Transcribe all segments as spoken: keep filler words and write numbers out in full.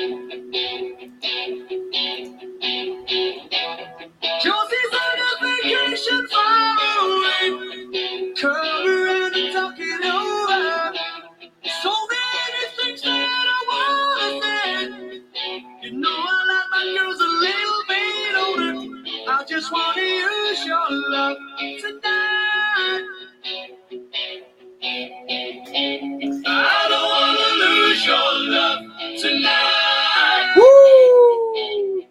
Josie's on a vacation far away. Come around and talk it over. So many things that I wanna say. You know I like my girls a little bit older. I just wanna use your love tonight. I don't wanna lose your love tonight. Uh!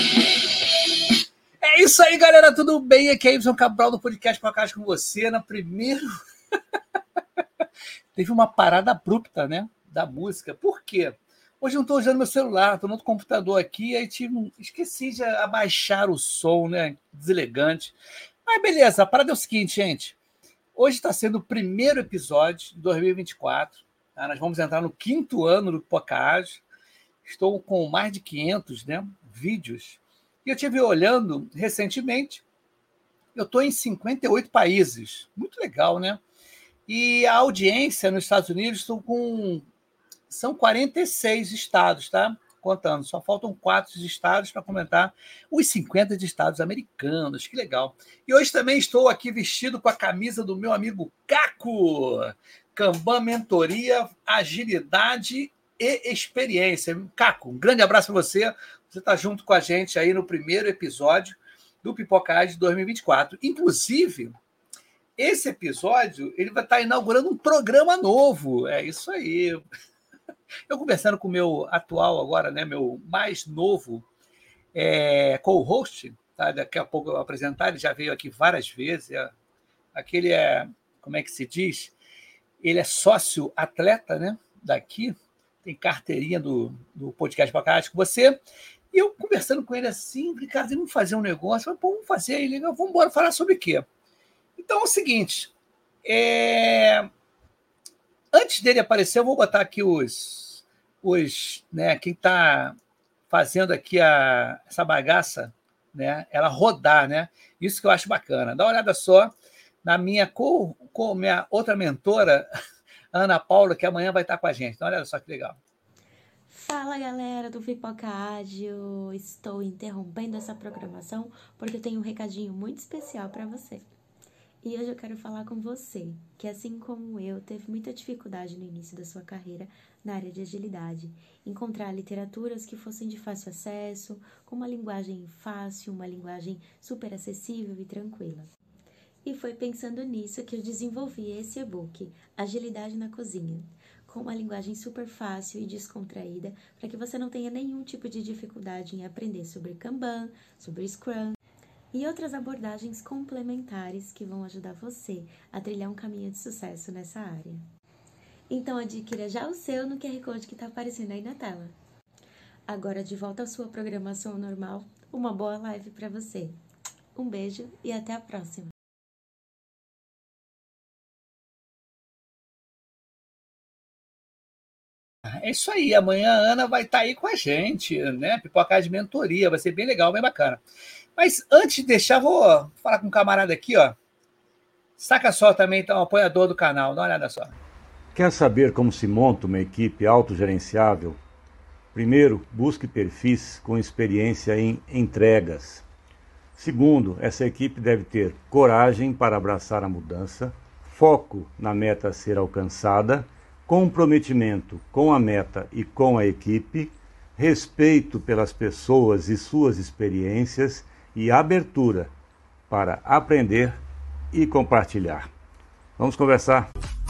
É isso aí, galera, tudo bem? Aqui é Ibson Cabral do podcast Podcast com você. Na primeira teve uma parada abrupta, né, da música. Por quê? Hoje eu não estou usando meu celular, estou no outro computador aqui, aí tive, esqueci de abaixar o som, né, deselegante. Mas beleza, a parada é o seguinte, gente. Hoje está sendo o primeiro episódio de dois mil e vinte e quatro. Tá? Nós vamos entrar no quinto ano do Podcast. Estou com mais de quinhentos, né, vídeos. E eu estive olhando recentemente, eu estou em cinquenta e oito países. Muito legal, né? E a audiência nos Estados Unidos estão com... são quarenta e seis estados, tá? Contando. Só faltam quatro estados para comentar os cinquenta de estados americanos. Que legal. E hoje também estou aqui vestido com a camisa do meu amigo Caco. Kanban Mentoria, Agilidade e Experiência. Caco, um grande abraço para você. Você está junto com a gente aí no primeiro episódio do Pipocast de dois mil e vinte e quatro. Inclusive, esse episódio ele vai estar inaugurando um programa novo. É isso aí. Eu conversando com o meu atual agora, né, meu mais novo é, co-host, tá? Daqui a pouco eu vou apresentar, ele já veio aqui várias vezes. É, aquele é, como é que se diz? Ele é sócio atleta, né, daqui, tem carteirinha do, do podcast Podcast com você. E eu conversando com ele assim, falei, cara, vamos fazer um negócio. Falei, pô, vamos fazer aí, legal, vamos embora falar sobre o quê? Então é o seguinte, é... antes dele aparecer, eu vou botar aqui os, os né, quem está fazendo aqui a, essa bagaça, né, ela rodar, né? Isso que eu acho bacana. Dá uma olhada só na minha, co, co, minha outra mentora, Ana Paula, que amanhã vai estar com a gente. Dá uma olhada só que legal. Fala, galera do Pipocádio! Estou interrompendo essa programação porque eu tenho um recadinho muito especial para você. E hoje eu quero falar com você, que assim como eu, teve muita dificuldade no início da sua carreira na área de agilidade. Encontrar literaturas que fossem de fácil acesso, com uma linguagem fácil, uma linguagem super acessível e tranquila. E foi pensando nisso que eu desenvolvi esse e-book, Agilidade na Cozinha, com uma linguagem super fácil e descontraída, para que você não tenha nenhum tipo de dificuldade em aprender sobre Kanban, sobre Scrum, e outras abordagens complementares que vão ajudar você a trilhar um caminho de sucesso nessa área. Então adquira já o seu no Q R Code que está aparecendo aí na tela. Agora de volta à sua programação normal, uma boa live para você. Um beijo e até a próxima! É isso aí, amanhã a Ana vai estar aí com a gente, né? Pipoca de mentoria, vai ser bem legal, bem bacana. Mas antes de deixar, vou falar com um camarada aqui, ó. Saca só também, então, apoiador do canal, dá uma olhada só. Quer saber como se monta uma equipe autogerenciável? Primeiro, busque perfis com experiência em entregas. Segundo, essa equipe deve ter coragem para abraçar a mudança, foco na meta a ser alcançada, comprometimento com a meta e com a equipe, respeito pelas pessoas e suas experiências e abertura para aprender e compartilhar. Vamos conversar?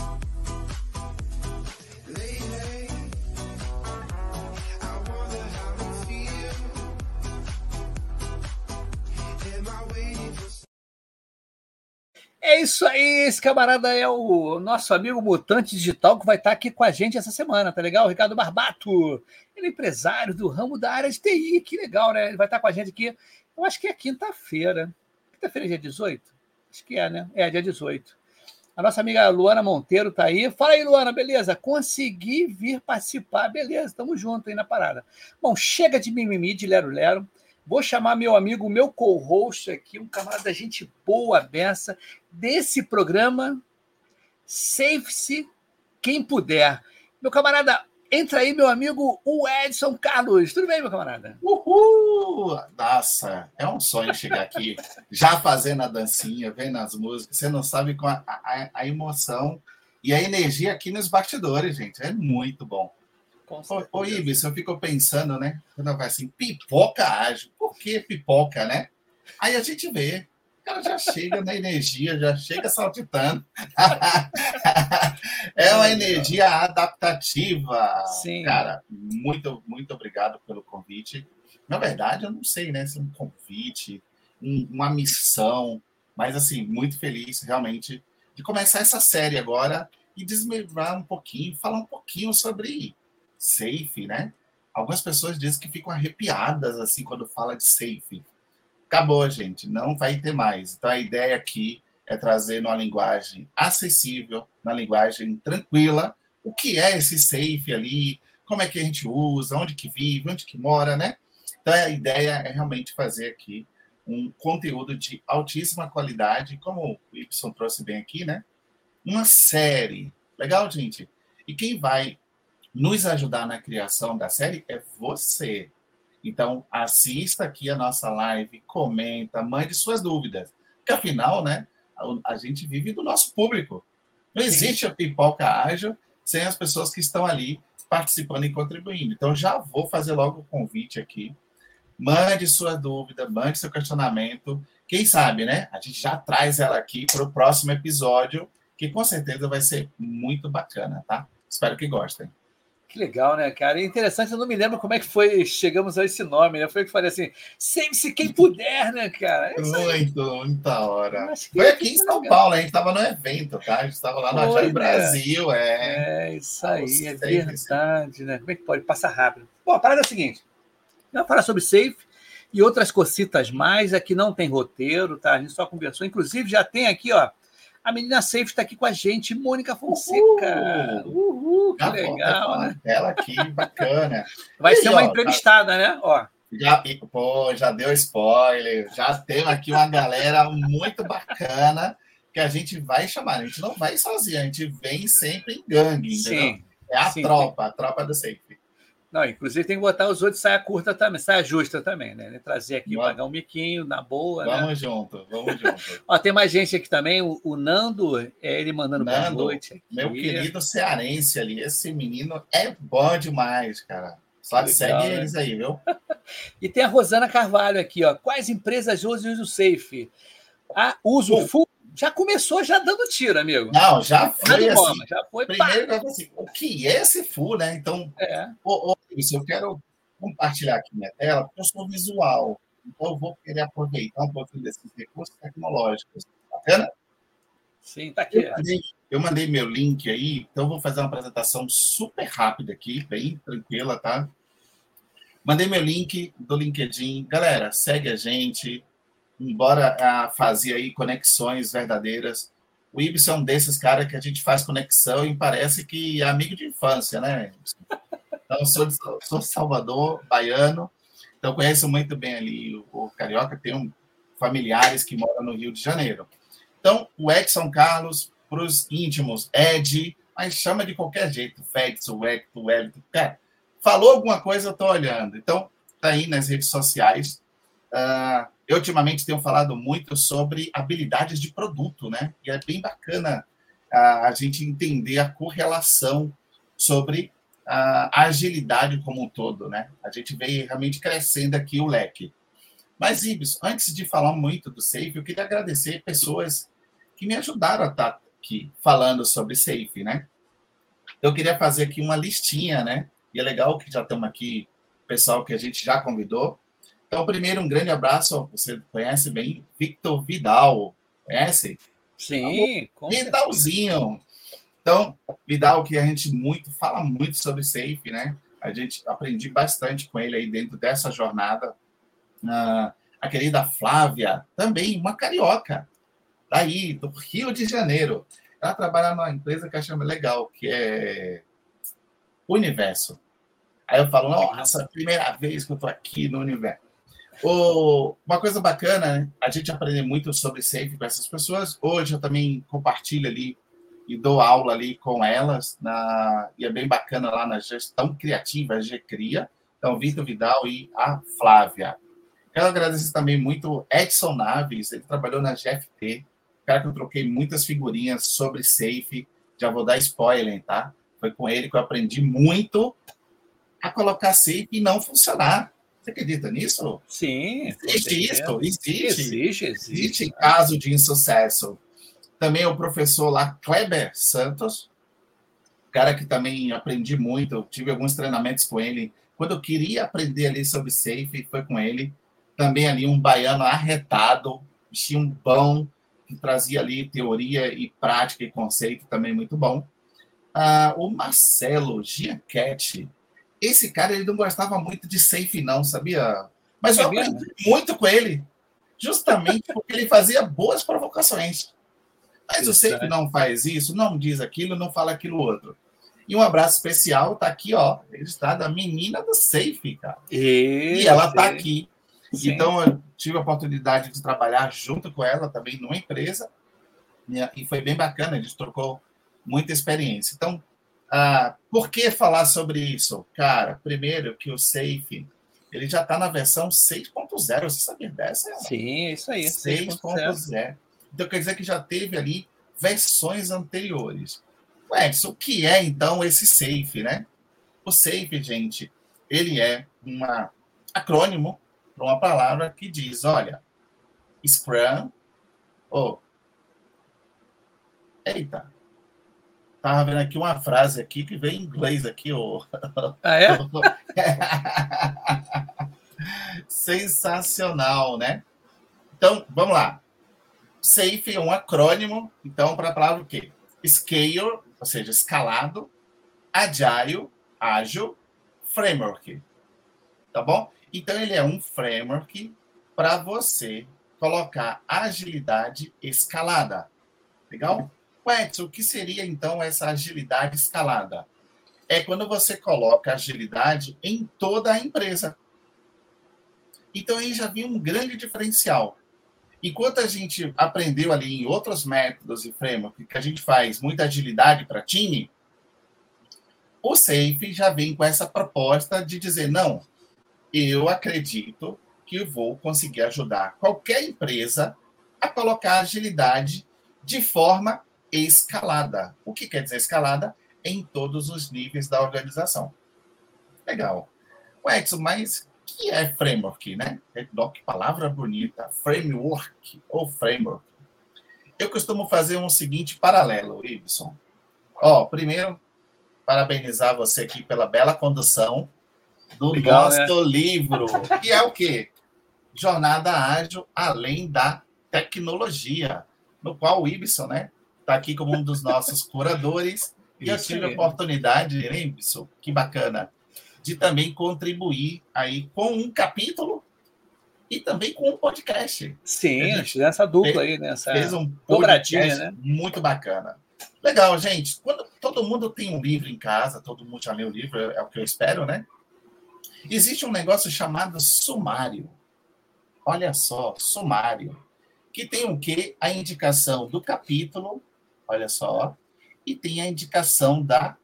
É isso aí, esse camarada é o nosso amigo Mutante Digital que vai estar aqui com a gente essa semana, tá legal? Ricardo Barbato, ele é empresário do ramo da área de T I, que legal, né? Ele vai estar com a gente aqui, eu acho que é quinta-feira. Quinta-feira é dia dezoito? Acho que é, né? É, dia dezoito. A nossa amiga Luana Monteiro tá aí. Fala aí, Luana, beleza? Consegui vir participar, beleza, estamos juntos aí na parada. Bom, chega de mimimi, de lero-lero. Vou chamar meu amigo, meu co-host aqui, um camarada da gente boa, beça, desse programa, Save-se Quem Puder. Meu camarada Entra aí, meu amigo, o Edson Carlos. Tudo bem, meu camarada? Uhul! Nossa, é um sonho chegar aqui, já fazendo a dancinha, vendo as músicas. Você não sabe com a, a, a emoção e a energia aqui nos bastidores, gente. É muito bom. Ô, ô Ibis, eu fico pensando, né? Quando vai assim, pipoca ágil. Por que pipoca, né? Aí a gente vê. O cara já chega na energia, já chega saltitando. É uma energia adaptativa. Sim. Cara, muito, muito obrigado pelo convite. Na verdade, eu não sei, né? Se é um convite, um, uma missão, mas assim, muito feliz realmente de começar essa série agora e desmembrar um pouquinho, falar um pouquinho sobre safe, né? Algumas pessoas dizem que ficam arrepiadas assim quando fala de safe. Acabou, gente, não vai ter mais. Então, a ideia aqui é trazer numa linguagem acessível, na linguagem tranquila, o que é esse safe ali, como é que a gente usa, onde que vive, onde que mora, né? Então, a ideia é realmente fazer aqui um conteúdo de altíssima qualidade, como o Y trouxe bem aqui, né? Uma série. Legal, gente? E quem vai nos ajudar na criação da série é você. Então, assista aqui a nossa live, comenta, mande suas dúvidas. Porque, afinal, né, a, a gente vive do nosso público. Não existe a pipoca ágil sem as pessoas que estão ali participando e contribuindo. Então, já vou fazer logo o convite aqui. Mande sua dúvida, mande seu questionamento. Quem sabe, né? A gente já traz ela aqui para o próximo episódio, que com certeza vai ser muito bacana, tá? Espero que gostem. Que legal, né, cara? É interessante, eu não me lembro como é que foi, chegamos a esse nome, né? Foi o que falei assim, save-se quem puder, né, cara? É muito, muita hora. Foi aqui em São legal. Paulo, a gente estava no evento, tá? A gente estava lá no Agile Brasil, é. É, isso aí, é verdade, né? Como é que pode? Passa rápido. Bom, a parada é a seguinte, eu vou falar sobre safe e outras cocitas mais, aqui não tem roteiro, tá? A gente só conversou, inclusive já tem aqui, ó, a menina Safe está aqui com a gente, Mônica Fonseca. Uhul, Uhul que legal, né? Ela aqui, bacana. Vai e ser aí, uma ó, entrevistada, tá... né? Ó. Já, pô, já deu spoiler. Já tem aqui uma galera muito bacana que a gente vai chamar. A gente não vai sozinho, a gente vem sempre em gangue, entendeu? Sim, é a sim, tropa, sim. a tropa do Safe. Não, inclusive tem que botar os outros saia curta também, saia justa também, né? Trazer aqui, vamos, pagar um miquinho, na boa, vamos né? junto, vamos junto. Ó, tem mais gente aqui também, o, o Nando, é ele mandando boa Nando, noite. Aqui. Meu querido cearense ali, esse menino é bom demais, cara. Só legal, segue né? eles aí, viu? E tem a Rosana Carvalho aqui, ó. Quais empresas usam o Safe? A Uso Pô. Full já começou já dando tiro, amigo. Não, já foi assim. Bomba, já foi, primeiro, eu assim, o que é esse full, né? Então, é. ô, ô, isso, eu quero compartilhar aqui minha tela, porque eu sou visual. Então, eu vou querer aproveitar um pouquinho desses recursos tecnológicos. Bacana? Sim, tá aqui. Eu mandei, eu mandei meu link aí, então eu vou fazer uma apresentação super rápida aqui, bem tranquila, tá? Mandei meu link do LinkedIn. Galera, segue a gente. Bora a fazer aí conexões verdadeiras. O Ibis é um desses caras que a gente faz conexão e parece que é amigo de infância, né? Então, eu sou de sou Salvador, baiano, então conheço muito bem ali o, o Carioca, tenho familiares que moram no Rio de Janeiro. Então, o Edson Carlos, para os íntimos, Ed, mas chama de qualquer jeito, Fex, o Hector, o Wellington, cara, falou alguma coisa, eu estou olhando. Então, tá aí nas redes sociais. Uh, eu, ultimamente, tenho falado muito sobre habilidades de produto, né? E é bem bacana uh, a gente entender a correlação sobre a agilidade como um todo, né? A gente vem realmente crescendo aqui o leque. Mas, Ibis, antes de falar muito do Safe, eu queria agradecer pessoas que me ajudaram a estar aqui falando sobre Safe, né? Eu queria fazer aqui uma listinha, né? E é legal que já estamos aqui, pessoal que a gente já convidou. Então, primeiro, um grande abraço, você conhece bem, Victor Vidal, conhece? Sim, com Vidalzinho. Então, Vidal, que a gente muito fala muito sobre Safe, né? A gente aprendi bastante com ele aí dentro dessa jornada. Uh, a querida Flávia, também uma carioca, daí, do Rio de Janeiro. Ela trabalha numa empresa que eu chamo legal, que é Universo. Aí eu falo, nossa, é a primeira vez que eu estou aqui no Universo. Oh, uma coisa bacana, né? A gente aprende muito sobre Safe com essas pessoas. Hoje eu também compartilho ali e dou aula ali com elas, na, e é bem bacana lá na gestão criativa, a G-Cria. Então, Vitor Vidal e a Flávia. Quero agradecer também muito Edson Naves, ele trabalhou na G F T, cara que eu troquei muitas figurinhas sobre Safe, já vou dar spoiler, tá? Foi com ele que eu aprendi muito a colocar Safe e não funcionar. Você acredita nisso? Sim. Existe isso? Existe. Existe, existe. Existe caso de insucesso. Também o professor lá, Kleber Santos, cara que também aprendi muito, tive alguns treinamentos com ele. Quando eu queria aprender ali sobre Safe, foi com ele. Também ali um baiano arretado, tinha um bom, que trazia ali teoria e prática e conceito também muito bom. Ah, o Marcelo Gianchetti, esse cara ele não gostava muito de Safe não, sabia? Mas eu aprendi muito com ele, justamente porque ele fazia boas provocações. Mas o Safe não faz isso, não diz aquilo, não fala aquilo outro. E um abraço especial, tá aqui, ó, registrado a menina do Safe, cara. E, e ela tá aqui. Sim. Então, eu tive a oportunidade de trabalhar junto com ela também numa empresa, e foi bem bacana, a gente trocou muita experiência. Então, ah, por que falar sobre isso? Cara, primeiro que o Safe, ele já está na versão seis ponto zero, você sabia dessa? Sim, isso aí. seis ponto zero. Então, quer dizer que já teve ali versões anteriores. Ué, o que é, então, esse Safe, né? O Safe, gente, ele é um acrônimo para uma palavra que diz, olha, Scrum, oh, eita, estava vendo aqui uma frase aqui que veio em inglês aqui, oh. Ah, é? Sensacional, né? Então, vamos lá. Safe é um acrônimo, então, para a palavra o quê? Scale, ou seja, escalado, Agile, ágil, Framework. Tá bom? Então, ele é um framework para você colocar agilidade escalada. Legal? Edson, o que seria, então, essa agilidade escalada? É quando você coloca agilidade em toda a empresa. Então, aí já vi um grande diferencial. Enquanto a gente aprendeu ali em outros métodos e framework que a gente faz muita agilidade para time, o Safe já vem com essa proposta de dizer, não, eu acredito que vou conseguir ajudar qualquer empresa a colocar agilidade de forma escalada. O que quer dizer escalada? Em todos os níveis da organização. Legal. O Edson, mas o que é framework, né? Que palavra bonita. Framework ou framework. Eu costumo fazer um seguinte paralelo, Ibson. Ó, primeiro, parabenizar você aqui pela bela condução do Legal, nosso né? livro, que é o quê? Jornada Ágil Além da Tecnologia, no qual o Ibson, né, está aqui como um dos nossos curadores, e eu tive a oportunidade, né, Ibson, que bacana, de também contribuir aí com um capítulo e também com um podcast. Sim, essa dupla fez, aí, né? Essa fez um podcast né? muito bacana. Legal, gente. Quando todo mundo tem um livro em casa, todo mundo já leu o livro, é o que eu espero, né? Existe um negócio chamado sumário. Olha só, sumário. Que tem o quê? A indicação do capítulo, olha só, e tem a indicação da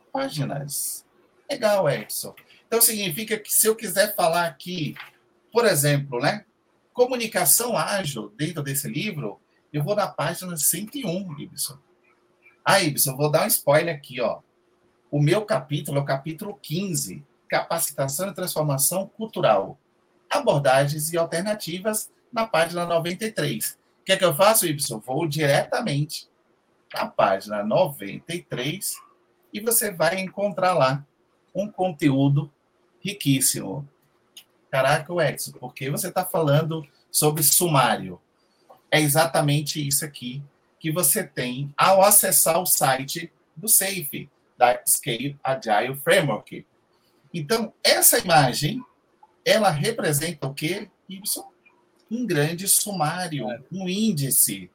páginas. Legal, Edson. Então, significa que se eu quiser falar aqui, por exemplo, né, comunicação ágil dentro desse livro, eu vou na página cento e um, Ibson. Ah, Ibson, eu vou dar um spoiler aqui, ó. O meu capítulo é o capítulo quinze, Capacitação e Transformação Cultural. Abordagens e alternativas na página noventa e três. O que é que eu faço, Ibson? Vou diretamente na página noventa e três e você vai encontrar lá um conteúdo riquíssimo. Caraca, Edson, porque você está falando sobre sumário. É exatamente isso aqui que você tem ao acessar o site do Safe, da Scale Agile Framework. Então, essa imagem, ela representa o quê, Ibson? Um grande sumário, um índice.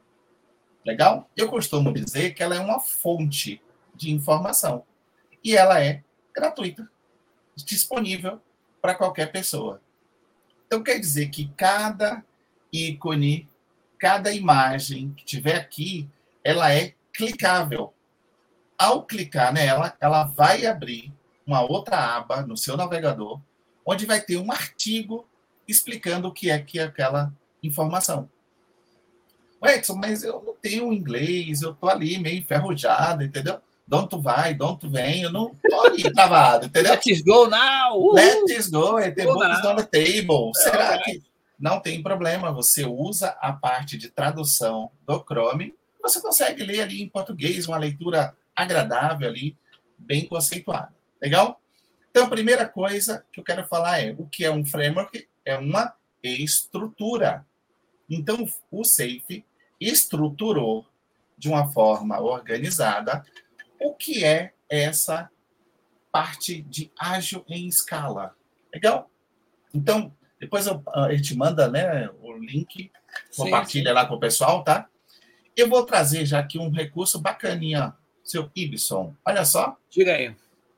Legal? Eu costumo dizer que ela é uma fonte de informação. E ela é gratuita, disponível para qualquer pessoa. Então, quer dizer que cada ícone, cada imagem que tiver aqui, ela é clicável. Ao clicar nela, ela vai abrir uma outra aba no seu navegador, onde vai ter um artigo explicando o que é que é aquela informação. Edson, mas eu não tenho inglês, eu tô ali meio enferrujado, entendeu? De onde tu vai, de onde tu vem, eu não tô ali travado, entendeu? Let's go now! Uhul. Let's go, é the Go book is now. on the table. É, Será vai. que não tem problema? Você usa a parte de tradução do Chrome, você consegue ler ali em português, uma leitura agradável ali, bem conceituada. Legal? Então, a primeira coisa que eu quero falar é o que é um framework? É uma estrutura. Então, o Safe estruturou de uma forma organizada o que é essa parte de ágil em escala. Legal? Então, depois eu, a gente manda, né, o link, compartilha sim, sim. lá com o pessoal, tá? Eu vou trazer já aqui um recurso bacaninha, seu Ibson. Olha só. Diga aí.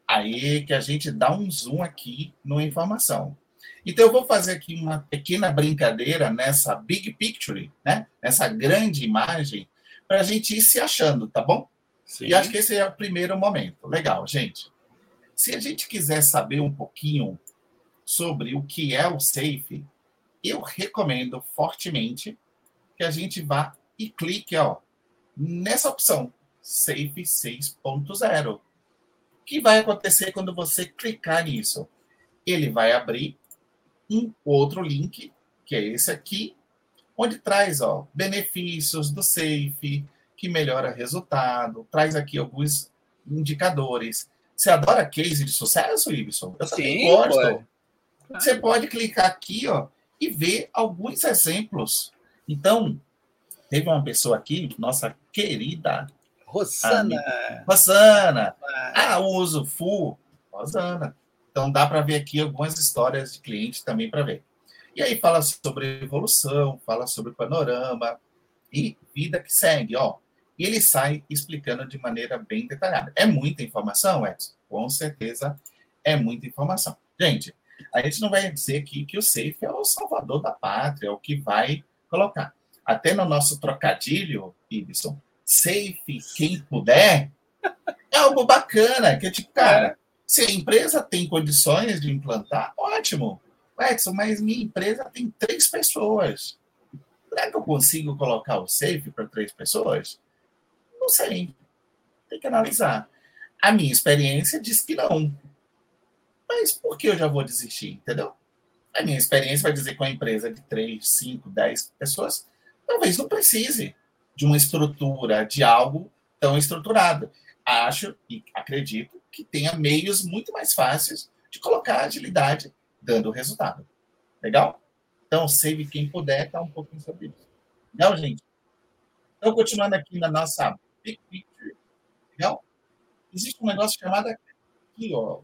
Aí que a gente dá um zoom aqui na informação. Então, eu vou fazer aqui uma pequena brincadeira nessa big picture, né? Nessa grande imagem, para a gente ir se achando, tá bom? Sim. E acho que esse é o primeiro momento. Legal, gente. Se a gente quiser saber um pouquinho sobre o que é o Safe, eu recomendo fortemente que a gente vá e clique ó, nessa opção, Safe seis ponto zero. O que vai acontecer quando você clicar nisso? Ele vai abrir um outro link, que é esse aqui, onde traz ó, benefícios do Safe, que melhora resultado, traz aqui alguns indicadores. Você adora case de sucesso, Ibson? Eu também Sim, gosto. Pode. Você pode clicar aqui ó, e ver alguns exemplos. Então, teve uma pessoa aqui, nossa querida Rosana. Amiga, Rosana. Ah, uso full. Rosana. Então, dá para ver aqui algumas histórias de clientes também para ver. E aí fala sobre evolução, fala sobre panorama e vida que segue. Ó. E ele sai explicando de maneira bem detalhada. É muita informação, Edson? Com certeza é muita informação. Gente, a gente não vai dizer aqui que o Safe é o salvador da pátria, é o que vai colocar. Até no nosso trocadilho, Ibson, Safe, quem puder, é algo bacana, que é tipo, cara, se a empresa tem condições de implantar, ótimo. Edson, mas minha empresa tem três pessoas. Será que eu consigo colocar o Safe para três pessoas? Não sei. Tem que analisar. A minha experiência diz que não. Mas por que eu já vou desistir, entendeu? A minha experiência vai dizer que uma empresa de três, cinco, dez pessoas talvez não precise de uma estrutura, de algo tão estruturado. Acho e acredito que tenha meios muito mais fáceis de colocar agilidade dando resultado. Legal? Então, save quem puder, tá um pouquinho sobre isso. Legal, gente? Então, continuando aqui na nossa Big Picture. Legal? Existe um negócio chamado aqui, ó,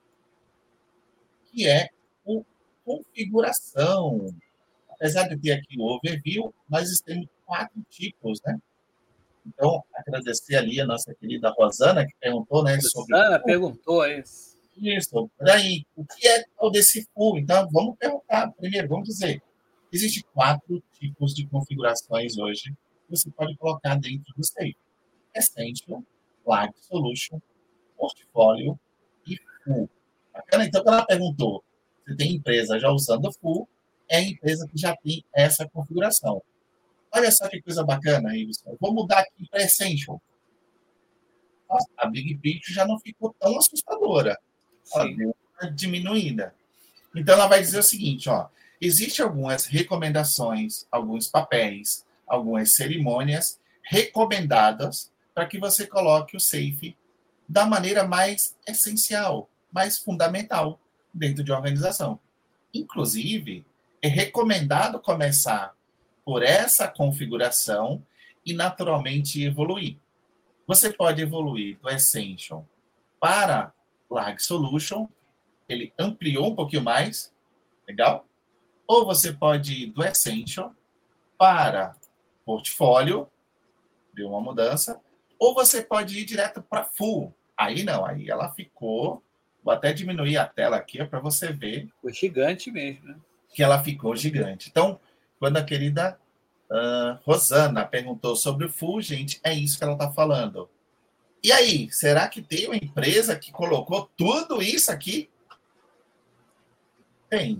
que é o configuração. Apesar de ter aqui o overview, nós temos quatro tipos, né? Então, agradecer ali a nossa querida Rosana, que perguntou, né, sobre... Rosana perguntou isso. Isso. Daí, o que é o desse full? Então, vamos perguntar primeiro, vamos dizer. Existem quatro tipos de configurações hoje que você pode colocar dentro do Safe. Essential, Live Solution, Portfólio e Full. Bacana? Então, quando ela perguntou se tem empresa já usando Full, é a empresa que já tem essa configuração. Olha só que coisa bacana, Ibson. Eu vou mudar aqui para Essential. Nossa, a Big Picture já não ficou tão assustadora. Ela Sim. deu uma diminuída. Então, ela vai dizer o seguinte, ó. Existem algumas recomendações, alguns papéis, algumas cerimônias recomendadas para que você coloque o Safe da maneira mais essencial, mais fundamental dentro de uma organização. Inclusive, é recomendado começar por essa configuração e, naturalmente, evoluir. Você pode evoluir do Essential para Large Solution, ele ampliou um pouquinho mais, legal? Ou você pode ir do Essential para Portfólio, deu uma mudança, ou você pode ir direto para Full. Aí não, aí ela ficou... Vou até diminuir a tela aqui para você ver. Ficou gigante mesmo, né? Que ela ficou gigante. Então, quando a querida Uh, Rosana perguntou sobre o Full, gente, é isso que ela está falando. E aí, será que tem uma empresa que colocou tudo isso aqui? Tem.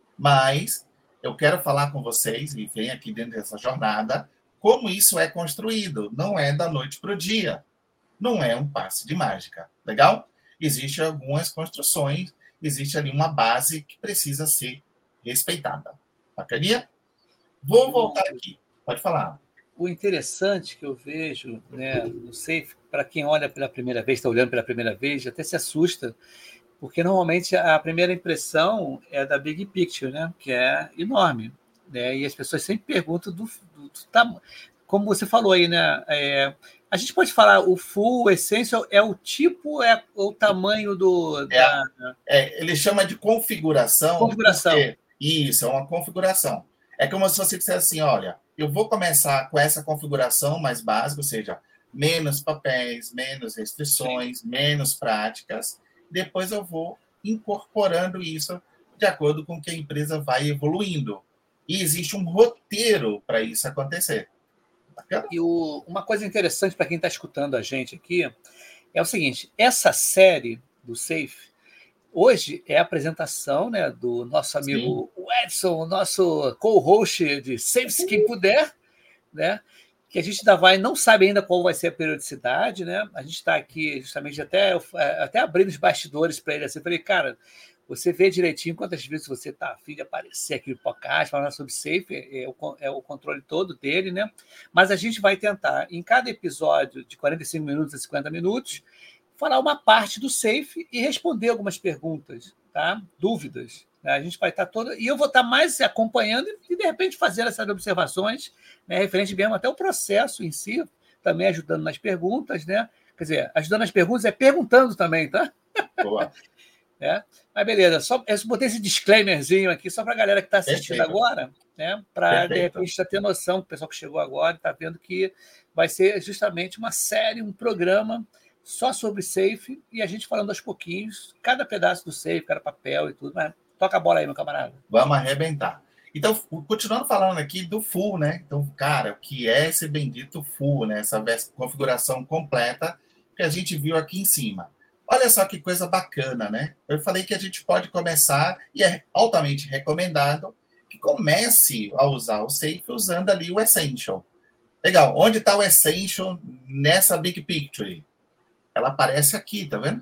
Mas eu quero falar com vocês, e vem aqui dentro dessa jornada, como isso é construído. Não é da noite para o dia. Não é um passe de mágica. Legal? Existem algumas construções, existe ali uma base que precisa ser respeitada. Bacaninha? Vou voltar aqui. Pode falar. O interessante que eu vejo, né, no Safe, para quem olha pela primeira vez, está olhando pela primeira vez, até se assusta, porque normalmente a primeira impressão é da Big Picture, né, que é enorme, né, e as pessoas sempre perguntam do, do, do tamanho. Como você falou aí, né, é, a gente pode falar o Full, o Essential, é o tipo, é o tamanho do... É, da... é, ele chama de configuração. Configuração. Porque, isso, é uma configuração. É como se você dissesse assim, olha, eu vou começar com essa configuração mais básica, ou seja, menos papéis, menos restrições, Sim. menos práticas. Depois eu vou incorporando isso de acordo com que a empresa vai evoluindo. E existe um roteiro para isso acontecer. Bacana? E o, uma coisa interessante para quem está escutando a gente aqui é o seguinte, essa série do Safe, hoje é a apresentação, né, do nosso amigo Sim. Edson, nosso co-host de Safe Quem Puder, né, que a gente ainda vai, não sabe ainda qual vai ser a periodicidade, né? A gente está aqui justamente até, até abrindo os bastidores para ele. Assim, falei, cara, você vê direitinho quantas vezes você está a fim de aparecer aqui no podcast, falando sobre Safe, é o, é o controle todo dele, né? Mas a gente vai tentar, em cada episódio de quarenta e cinco minutos a cinquenta minutos, falar uma parte do Safe e responder algumas perguntas, tá? Dúvidas. Né? A gente vai estar toda... E eu vou estar mais acompanhando e, de repente, fazendo essas observações, né? Referente mesmo até o processo em si, também ajudando nas perguntas, né? Quer dizer, ajudando nas perguntas é perguntando também, tá? Boa. É? Mas beleza, só, eu botei esse disclaimerzinho aqui só para a galera que está assistindo Perfeito. agora, né? Para, de repente, já ter noção, o pessoal que chegou agora está vendo que vai ser justamente uma série, um programa só sobre Safe, e a gente falando aos pouquinhos, cada pedaço do Safe, cada papel e tudo, mas toca a bola aí, meu camarada. Vamos arrebentar. Então, continuando falando aqui do Full, né? Então, cara, o que é esse bendito Full, né? Essa configuração completa que a gente viu aqui em cima. Olha só que coisa bacana, né? Eu falei que a gente pode começar, e é altamente recomendado, que comece a usar o Safe usando ali o Essential. Legal, onde está o Essential nessa Big Picture? Ela aparece aqui, tá vendo?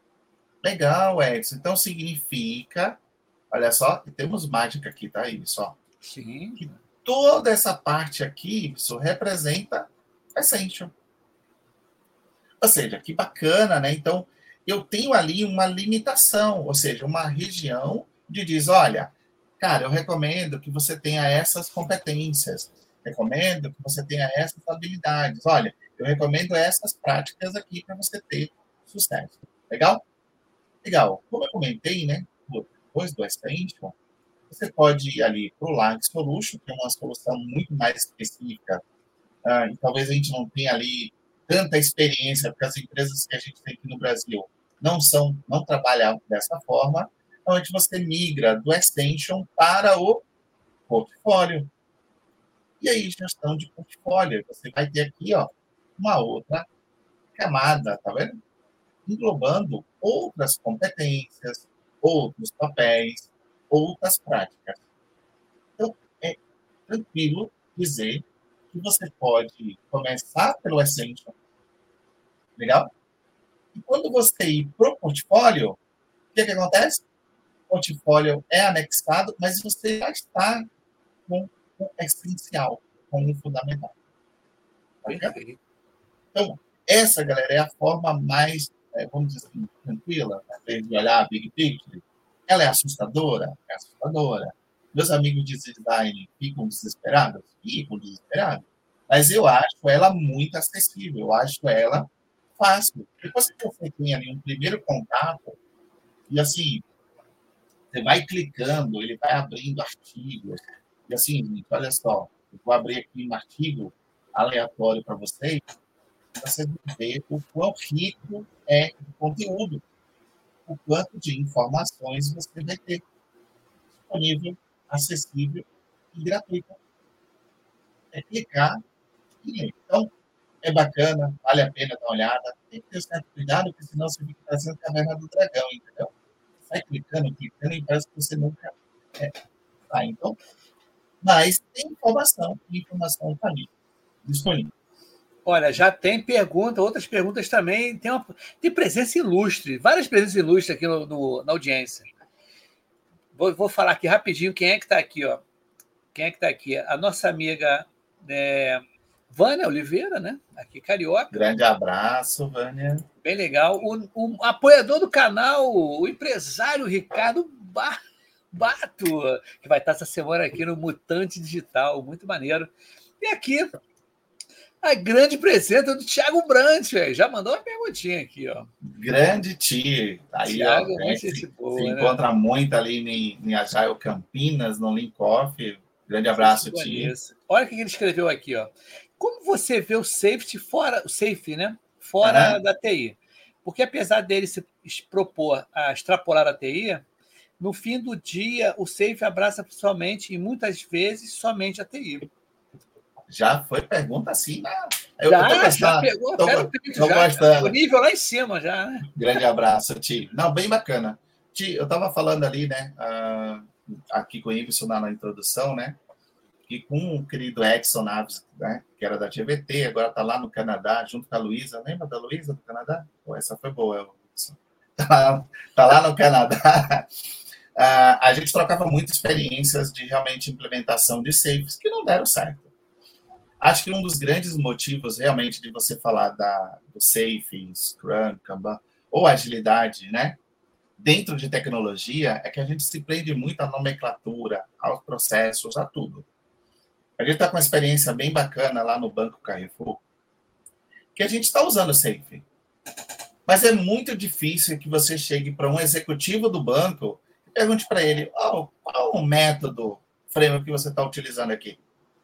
Legal, Edson. Então, significa... Olha só, temos mágica aqui, tá? Isso, ó. Sim. Que toda essa parte aqui, isso representa Essential. Ou seja, que bacana, né? Então, eu tenho ali uma limitação, ou seja, uma região de diz, olha, cara, eu recomendo que você tenha essas competências, recomendo que você tenha essas habilidades, olha, eu recomendo essas práticas aqui para você ter sucesso. Legal? Legal. Como eu comentei, né, depois do Essential, você pode ir ali para o Live Solution, que é uma solução muito mais específica, uh, e talvez a gente não tenha ali tanta experiência, porque as empresas que a gente tem aqui no Brasil não são, não trabalham dessa forma, onde você migra do Extension para o portfólio. E aí, gestão de portfólio, você vai ter aqui, ó, uma outra camada, tá vendo? Englobando outras competências, outros papéis, outras práticas. Então, é tranquilo dizer que você pode começar pelo Essential. Legal? E quando você ir para o portfólio, o que, que acontece? O portfólio é anexado, mas você já está com o essencial, com o fundamental. Tá? Então, essa, galera, é a forma mais, é, vamos dizer assim, tranquila, né, de olhar a Big Picture. Ela é assustadora? É assustadora. Meus amigos de design ficam desesperados? Ficam desesperados. Mas eu acho ela muito acessível, eu acho ela fácil. Depois que você tem ali um primeiro contato, e assim, você vai clicando, ele vai abrindo artigos, e assim, gente, olha só, eu vou abrir aqui um artigo aleatório para vocês, para você ver o quão rico é o conteúdo, o quanto de informações você vai ter disponível, acessível e gratuito. É clicar e ler. Então, é bacana, vale a pena dar uma olhada. Tem que ter certo cuidado, porque senão você fica fazendo caverna do dragão, entendeu? Sai clicando, clicando, e parece que você nunca é, tá, então. Mas tem informação, tem informação está ali, disponível. Olha, já tem pergunta, outras perguntas também. Tem, uma, tem presença ilustre, várias presenças ilustres aqui no, no, na audiência. Vou, vou falar aqui rapidinho quem é que está aqui, ó. Quem é que está aqui? A nossa amiga é, Vânia Oliveira, né? Aqui, carioca. Grande abraço, Vânia. Bem legal. O, o apoiador do canal, o empresário Ricardo Bato, que vai estar essa semana aqui no Mutante Digital. Muito maneiro. E aqui, a grande presença do Thiago Brant, véio. Já mandou uma perguntinha aqui, ó. Grande Ti. Aí, Thiago, ó, é se, gente boa, se né? encontra muito ali em, em Agile Campinas, no Link Off. Grande abraço, Ti. Olha o que ele escreveu aqui, ó. Como você vê o safety fora, o safe, né? Fora uhum. da T I? Porque apesar dele se propor a extrapolar a T I, no fim do dia o safe abraça somente e muitas vezes somente a T I. Já foi pergunta assim, né? Eu, já, eu tô já pegou, tô, pega o peito, tô já, gostando. O nível lá em cima já, né? Grande abraço, Ti. Não, bem bacana. Ti, eu estava falando ali, né? Uh, aqui com o Ibson na, na introdução, né? E com o querido Edson Naves, né, que era da G V T, agora está lá no Canadá, junto com a Luísa. Lembra da Luísa do Canadá? Pô, essa foi boa, Edson. Está tá lá no Canadá. Uh, a gente trocava muitas experiências de realmente implementação de safes que não deram certo. Acho que um dos grandes motivos realmente de você falar da, do safe, Scrum, Kanban, ou agilidade, né, dentro de tecnologia, é que a gente se prende muito à nomenclatura, aos processos, a tudo. A gente está com uma experiência bem bacana lá no Banco Carrefour, que a gente está usando o Safe. Mas é muito difícil que você chegue para um executivo do banco e pergunte para ele, oh, qual o método, framework que você está utilizando aqui?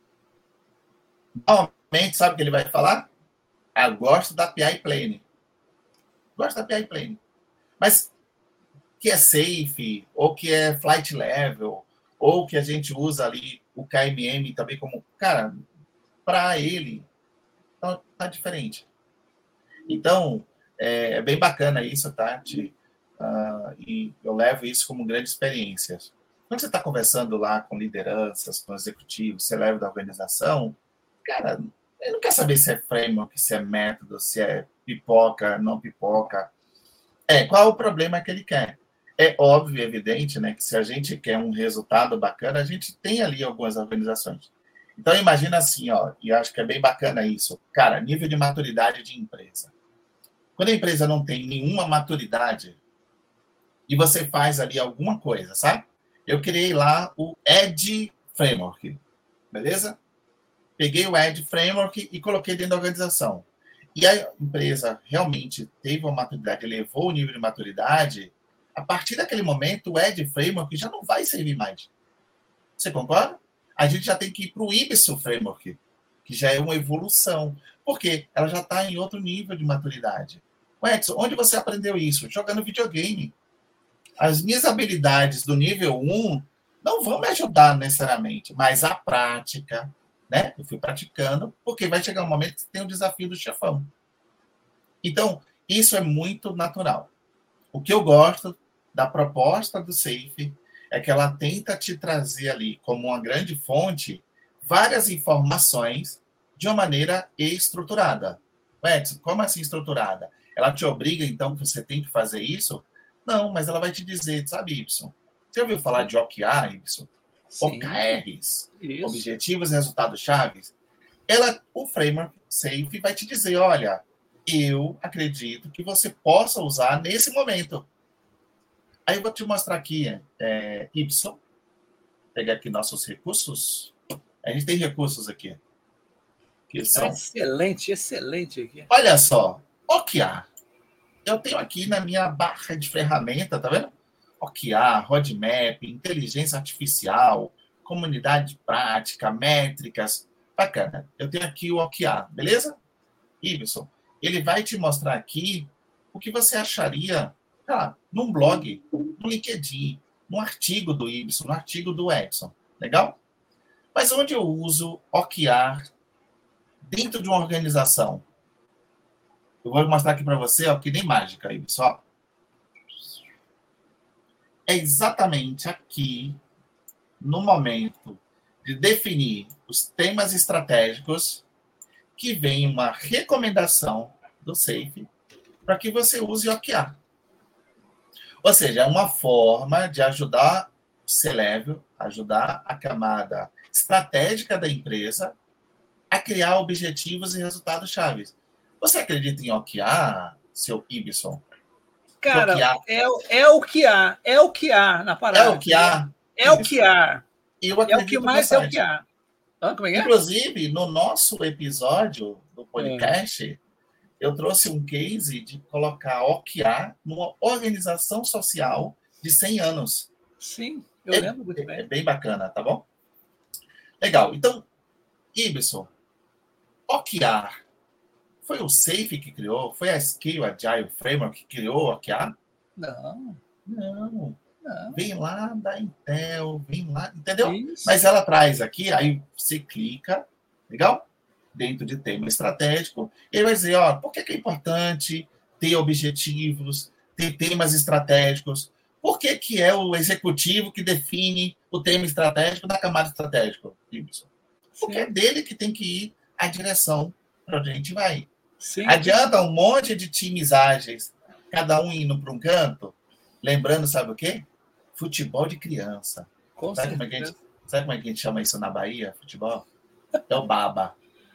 Normalmente, sabe o que ele vai falar? Ah, gosto da P I Plane. Gosto da P I Plane. Mas que é Safe, ou que é Flight Level, ou que a gente usa ali o K M M também como... Cara, para ele, tá, tá diferente. Então, é, é bem bacana isso, Tati, uh, e eu levo isso como grande experiência. Quando você está conversando lá com lideranças, com executivos, você leva da organização, cara, ele não quer saber se é framework, se é método, se é pipoca, não pipoca. É, qual é o problema que ele quer? É óbvio, evidente, né, que se a gente quer um resultado bacana, a gente tem ali algumas organizações. Então, imagina assim, ó, e acho que é bem bacana isso. Cara, nível de maturidade de empresa. Quando a empresa não tem nenhuma maturidade e você faz ali alguma coisa, sabe? Eu criei lá o Edge Framework, beleza? Peguei o Edge Framework e coloquei dentro da organização. E a empresa realmente teve uma maturidade, elevou o nível de maturidade. A partir daquele momento, o Edge Framework já não vai servir mais. Você concorda? A gente já tem que ir para o Ibson Framework, que já é uma evolução. Por quê? Ela já está em outro nível de maturidade. O Edson, onde você aprendeu isso? Jogando videogame. As minhas habilidades do nível um não vão me ajudar necessariamente, mas a prática, né? Eu fui praticando, porque vai chegar um momento que tem o desafio do chefão. Então, isso é muito natural. O que eu gosto da proposta do Safe é que ela tenta te trazer ali, como uma grande fonte, várias informações de uma maneira estruturada. Edson, como assim estruturada? Ela te obriga, então, que você tem que fazer isso? Não, mas ela vai te dizer, sabe, Y? Você ouviu falar de O K R, Y? O K Rs, isso. Objetivos e resultados chaves? Ela, o framework Safe vai te dizer, olha, eu acredito que você possa usar nesse momento. Aí eu vou te mostrar aqui, é, Y. Vou pegar aqui nossos recursos. A gente tem recursos aqui. Que são... Excelente, excelente aqui. Olha só, O K R. Eu tenho aqui na minha barra de ferramenta, tá vendo? O K R, roadmap, inteligência artificial, comunidade prática, métricas. Bacana. Eu tenho aqui o O K R, beleza? Ibson, ele vai te mostrar aqui o que você acharia, ah, num blog, no LinkedIn, num artigo do Ibson, no artigo do Edson. Legal? Mas onde eu uso O K R dentro de uma organização? Eu vou mostrar aqui para você, ó, que nem mágica aí, pessoal. É exatamente aqui, no momento de definir os temas estratégicos, que vem uma recomendação do SAFe para que você use O K R. Ou seja, é uma forma de ajudar o C-Level, ajudar a camada estratégica da empresa a criar objetivos e resultados chaves. Você acredita em O K R, seu Ibson? Cara, é, é o que há, é o que há na parada. É o que há. É o que há. Eu é o que mais bastante. é o que há. Ah, como é que é? Inclusive, no nosso episódio do podcast, é. eu trouxe um case de colocar O K R numa organização social de cem anos. Sim, eu é, lembro muito bem. É bem bacana, tá bom? Legal. Então, Ibson, O K R foi o SAFe que criou? Foi a Scale Agile Framework que criou o O K R? Não. Não. Não. Vem lá da Intel, vem lá, entendeu? Isso. Mas ela traz aqui, aí você clica, legal? Dentro de tema estratégico, ele vai dizer, ó, por que é importante ter objetivos, ter temas estratégicos? Por que, que é o executivo que define o tema estratégico na camada estratégica, Ibson? Porque Sim. é dele que tem que ir a direção para onde a gente vai. Sim. Adianta um monte de times ágeis, cada um indo para um canto, lembrando, sabe o quê? Futebol de criança. Com sabe, como é que a gente, sabe como é que a gente chama isso na Bahia, futebol? É o baba.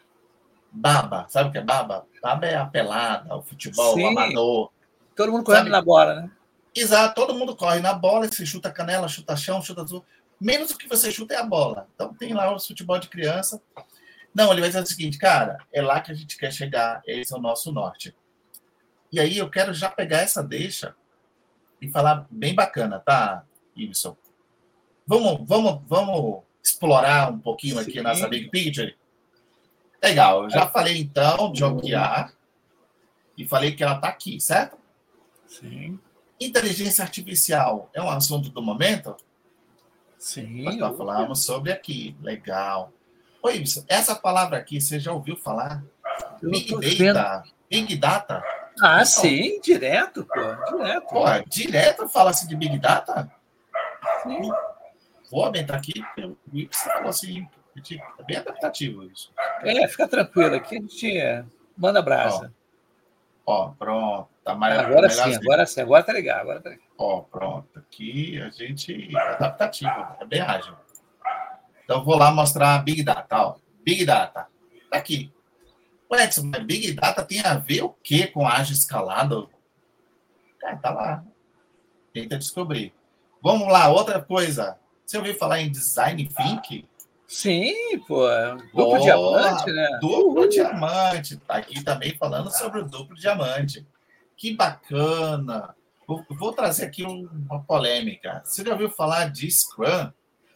Baba. Sabe o que é baba? Baba é a pelada, o futebol, Sim. o amador. Todo mundo correndo sabe? na bola, né? Exato. Todo mundo corre na bola, você chuta canela, chuta chão, chuta azul. Menos o que você chuta é a bola. Então tem lá o futebol de criança. Não, ele vai dizer o seguinte, cara, é lá que a gente quer chegar, esse é o nosso norte. E aí eu quero já pegar essa deixa e falar bem bacana, tá, Ibson? Vamos, vamos, vamos explorar um pouquinho Sim. aqui a nossa Big Picture? Legal, eu já falei então de O K R e falei que ela está aqui, certo? Sim. Inteligência artificial é um assunto do momento? Sim. Nós já falamos sobre aqui, legal. Oi, Ibson, essa palavra aqui, você já ouviu falar? Eu Big Data. Vendo. Big Data? Ah, então, sim, direto, pô. Direto. Pô, direto fala-se de Big Data? Sim. Vou aumentar aqui, porque o Ibson falou assim, é bem adaptativo isso. É, fica tranquilo, aqui a gente manda brasa. Ó, ó pronto. Tá mais, agora sim, assim. agora sim, agora tá ligado, agora tá ligado. Ó, pronto, aqui a gente é adaptativo, é bem ágil. Então, vou lá mostrar a Big Data. Ó. Big Data. Tá aqui. Ué, mas Big Data tem a ver o quê com ágil escalado? É, tá lá. Tenta descobrir. Vamos lá, outra coisa. Você ouviu falar em Design Think? Sim, pô. Duplo oh, diamante, né? Duplo Uhul. diamante. Tá aqui também falando sobre o duplo diamante. Que bacana. Vou, vou trazer aqui uma polêmica. Você já ouviu falar de Scrum?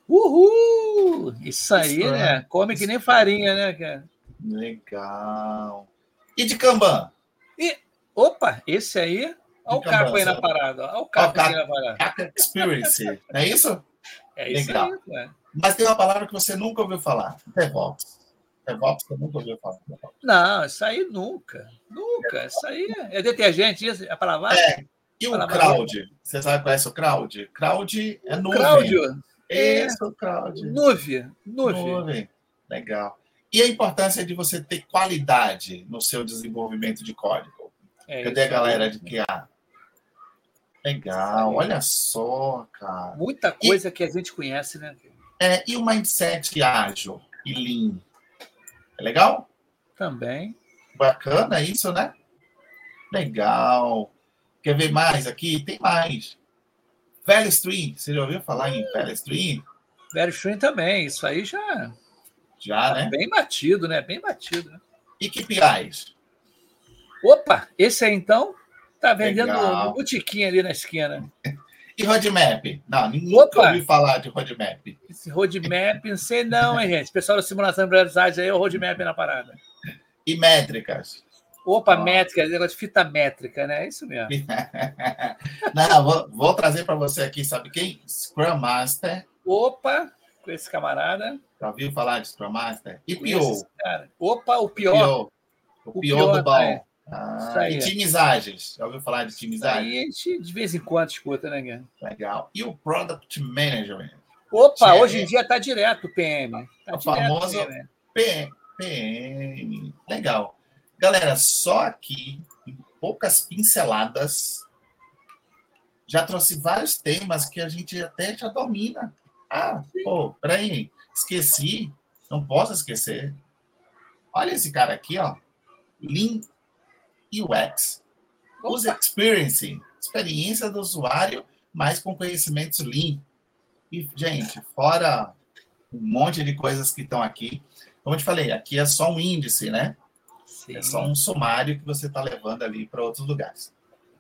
Uhul! Isso aí, Scrum. né? Come que nem farinha, né, cara? Legal. E de Kanban? E, opa, esse aí... Olha o Caco aí na parada. Olha o Caco aí na parada. Caco Experience. É isso? É isso Legal. aí, cara. Mas tem uma palavra que você nunca ouviu falar. DevOps. DevOps você nunca ouviu falar. Não, isso aí nunca. Nunca. Isso aí é detergente, isso? É palavra? É. E o Crowd? Você sabe qual é o Crowd? Crowd é nuvem. Crowd? Isso, é... Crowd. Nuvem. Nuvem. Nuvem. Legal. E a importância de você ter qualidade no seu desenvolvimento de código? É Cadê a galera aí, de Q A? Legal, olha só, cara. Muita coisa e, que a gente conhece, né? É, e o mindset ágil e lean? É legal? Também. Bacana isso, né? Legal. Quer ver mais aqui? Tem mais. Value Stream. Você já ouviu falar em Value Stream? Value Stream também. Isso aí já... Já, né? Bem batido, né? Bem batido. Né? E K P Is? Opa, esse aí, então... Tá vendendo Legal. um botiquinho ali na esquina. E roadmap? Não, nunca ouvi falar de roadmap. Esse roadmap, não sei não, hein, gente? O pessoal da simulação de realidade aí é o roadmap na parada. E métricas? Opa, oh. métrica, negócio de fita métrica, né? É isso mesmo. Não, vou, vou trazer para você aqui, sabe quem? Scrum Master. Opa, com esse camarada. Já ouviu falar de Scrum Master? E P O. Cara. Opa, o pior. O, o pior do bom. É. Ah, e times ágeis. Já ouviu falar de times ágeis? Aí a gente de vez em quando escuta, né, Guilherme? Legal. E o Product Management? Opa, G... hoje em dia está direto o P M. Tá o famoso P M. Legal. Galera, só aqui, em poucas pinceladas, já trouxe vários temas que a gente até já domina. Ah, pô, peraí, esqueci. Não posso esquecer. Olha esse cara aqui, ó. Lean U X. User Experience. Experiência do usuário, mas com conhecimentos Lean. E, gente, fora um monte de coisas que estão aqui. Como eu te falei, aqui é só um índice, né? Sim. É só um sumário que você está levando ali para outros lugares.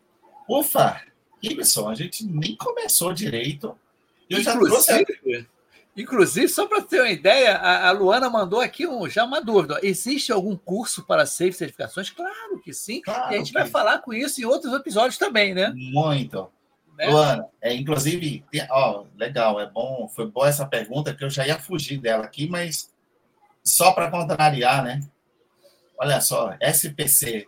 Ufa! Ibson, a gente nem começou direito. Eu já trouxe... Inclusive, só para ter uma ideia, a Luana mandou aqui um, já uma dúvida. Existe algum curso para Safe Certificações? Claro que sim. Claro, e a gente vai falar com isso em outros episódios também, né? Muito. Né? Luana, é, inclusive, ó, legal, é bom, foi boa essa pergunta, que eu já ia fugir dela aqui, mas só para contrariar, né? Olha só, S P C.